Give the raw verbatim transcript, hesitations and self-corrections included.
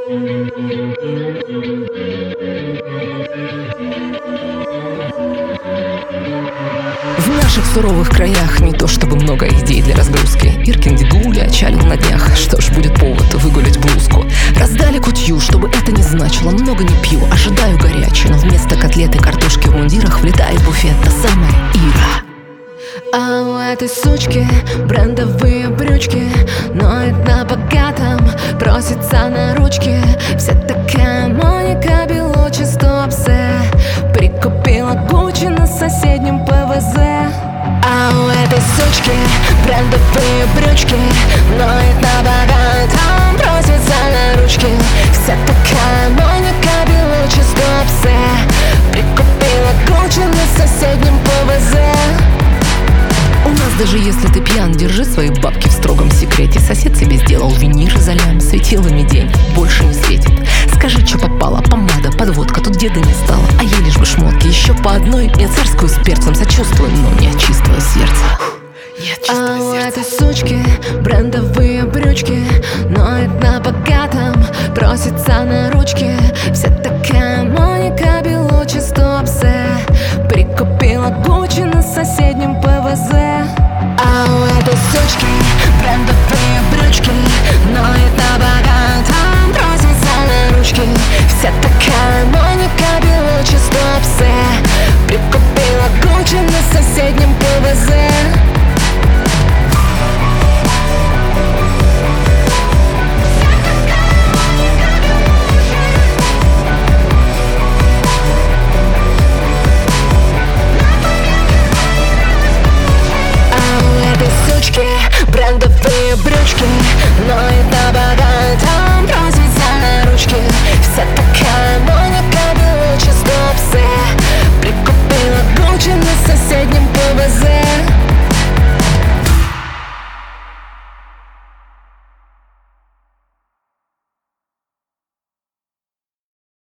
В наших суровых краях не то чтобы много идей для разгрузки. Иркин дедуля отчалил на днях, что ж, будет повод выгулять блузку. Раздали кутью, чтобы это не значило, много не пью, ожидаю горячее. Но вместо котлеты картошки в мундирах влетает в буфет та самая Ира. А у этой сучки брендовые брючки, ноет на богатом, просится на ручки. Вся такая Моника Белуччи, стопсе, прикупила Гуччи на соседнем ПВЗ. А у этой сучки брендовые брючки, ноет на богатом, просится на ручки. Вся такая Моника Белуччи, стопсе, прикупила Гуччи на соседнем ПВЗ. У нас даже если ты пьян, держи свои бабки в строгом секрете. Сосед себе сделал винир из лям, светилами день больше не светит. Скажи, что попало, помада, подводка, тут деда не стало, а ей лишь бы шмотки. Еще по одной, мне царскую с перцем сочувствую, но не от чистого сердца. Нет чистого а у сердца. этой сучки брендовые брючки, ноет на богатом, просится на ручки. Вся такая Моника Белуччи, стопсе, прикупила Гуччи на соседнем ПВЗ. А у этой сучки брендовые брючки,